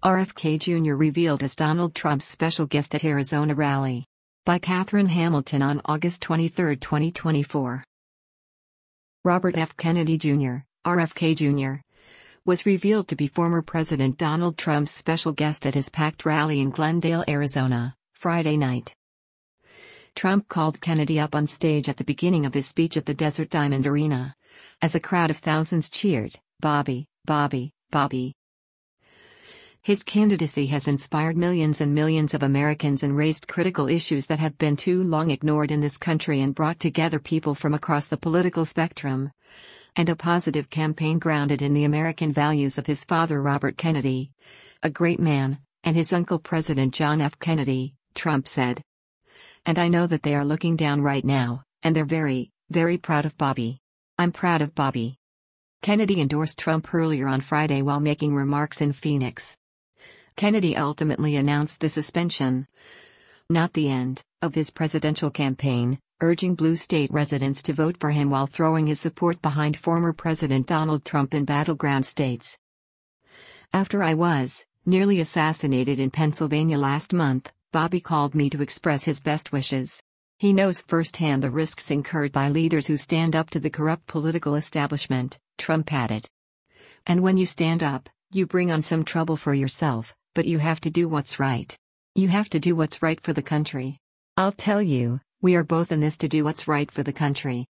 RFK Jr. revealed as Donald Trump's special guest at Arizona rally. By Catherine Hamilton on August 23, 2024. Robert F. Kennedy Jr., RFK Jr., was revealed to be former President Donald Trump's special guest at his packed rally in Glendale, Arizona, Friday night. Trump called Kennedy up on stage at the beginning of his speech at the Desert Diamond Arena. As a crowd of thousands cheered, "Bobby, Bobby, Bobby." His candidacy has inspired millions and millions of Americans and raised critical issues that have been too long ignored in this country and brought together people from across the political spectrum. And a positive campaign grounded in the American values of his father Robert Kennedy, a great man, and his uncle President John F. Kennedy, Trump said. "And I know that they are looking down right now, and they're very, very proud of Bobby. I'm proud of Bobby." Kennedy endorsed Trump earlier on Friday while making remarks in Phoenix. Kennedy ultimately announced the suspension, not the end, of his presidential campaign, urging blue state residents to vote for him while throwing his support behind former President Donald Trump in battleground states. "After I was nearly assassinated in Pennsylvania last month, Bobby called me to express his best wishes. He knows firsthand the risks incurred by leaders who stand up to the corrupt political establishment," Trump added. "And when you stand up, you bring on some trouble for yourself, but you have to do what's right. You have to do what's right for the country. I'll tell you, we are both in this to do what's right for the country."